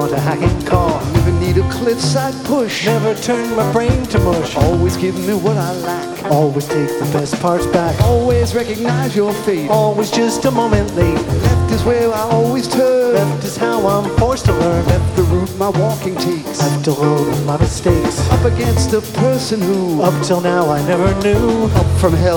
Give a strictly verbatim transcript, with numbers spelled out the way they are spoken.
want a hacking call. Never need a cliffside push. Never turn my brain to mush. Always give me what I lack. Always take the best parts back. Always recognize your fate. Always just a moment late. Left is where I always turn. Left is how I'm forced to learn. Left the route my walking takes. Left alone in my mistakes. Up against a person who up till now I never knew. Up from hell